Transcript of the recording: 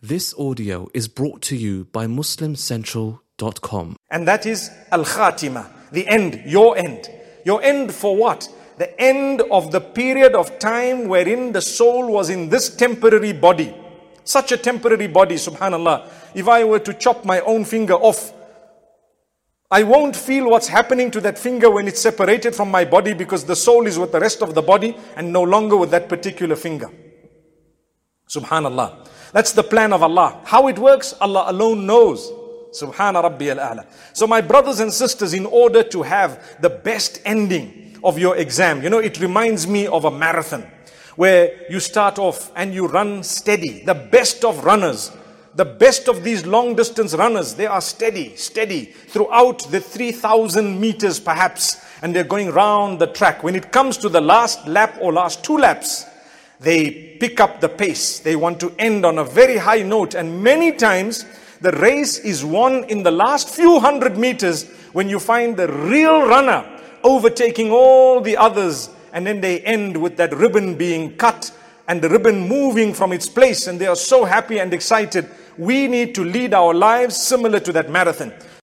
This audio is brought to you by MuslimCentral.com. And that is Al-Khatima, the end, your end. Your end for what? The end of the period of time wherein the soul was in this temporary body. Such a temporary body, subhanallah. If I were to chop my own finger off, I won't feel what's happening to that finger when it's separated from my body, because the soul is with the rest of the body and no longer with that particular finger. Subhanallah. That's the plan of Allah. How it works, Allah alone knows. Subhana Rabbi al-A'la. So my brothers and sisters, in order to have the best ending of your exam, it reminds me of a marathon where you start off and you run steady. The best of runners, the best of these long distance runners, they are steady throughout the 3,000 meters perhaps, and they're going round the track. When it comes to the last lap or last two laps, they pick up the pace. They want to end on a very high note, and many times the race is won in the last few hundred meters when you find the real runner overtaking all the others, and then they end with that ribbon being cut and the ribbon moving from its place, and they are so happy and excited. We need to lead our lives similar to that marathon.